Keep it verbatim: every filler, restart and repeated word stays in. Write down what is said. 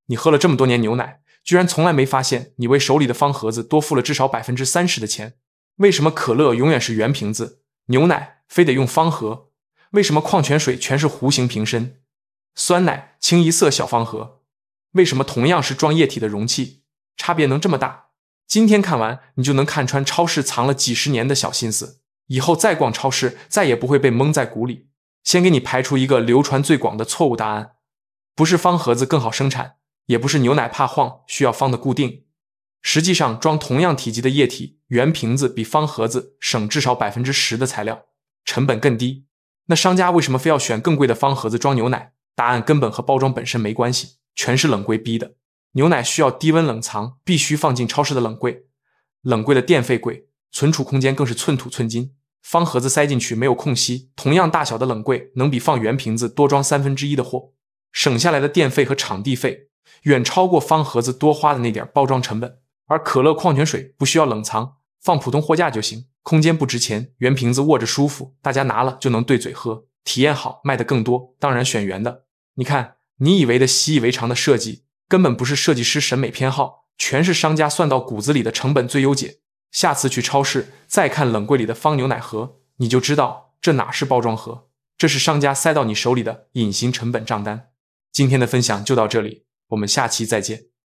你喝了这么多年牛奶，居然从来没发现你为手里的方盒子多付了至少 百分之三十 的钱。为什么可乐永远是圆瓶子，牛奶非得用方盒？为什么矿泉水全是弧形瓶身，酸奶清一色小方盒？为什么同样是装液体的容器，差别能这么大？今天看完，你就能看穿超市藏了几十年的小心思，以后再逛超市，再也不会被蒙在鼓里。先给你排除一个流传最广的错误答案，不是方盒子更好生产，也不是牛奶怕晃需要方的固定。实际上，装同样体积的液体，圆瓶子比方盒子省至少 百分之十 的材料，成本更低。那商家为什么非要选更贵的方盒子装牛奶？答案根本和包装本身没关系，全是冷柜逼的。牛奶需要低温冷藏，必须放进超市的冷柜，冷柜的电费贵，存储空间更是寸土寸金。方盒子塞进去没有空隙，同样大小的冷柜能比放圆瓶子多装三分之一的货，省下来的电费和场地费远超过方盒子多花的那点包装成本。而可乐、矿泉水不需要冷藏，放普通货架就行，空间不值钱，圆瓶子握着舒服，大家拿了就能对嘴喝，体验好，卖得更多，当然选圆的。你看，你以为的习以为常的设计，根本不是设计师审美偏好，全是商家算到骨子里的成本最优解。下次去超市再看冷柜里的方牛奶盒，你就知道这哪是包装盒，这是商家塞到你手里的隐形成本账单。今天的分享就到这里，我们下期再见。